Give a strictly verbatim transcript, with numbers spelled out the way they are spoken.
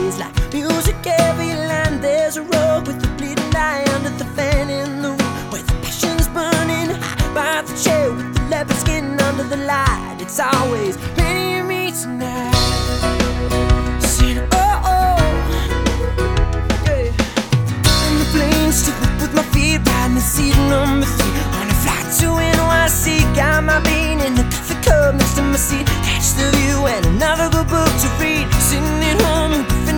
always like music every line. There's a rug with the bleeding eye under the fan in the room where the passion's burning high by the chair with the leopard skin under the light. It's always raining on me tonight. Saying, oh, oh, yeah. And the plane still up with my feet, riding the seat number three on a flight to N Y C. Got my bean in the coffee cup next to my seat, catch the view and another good book to read.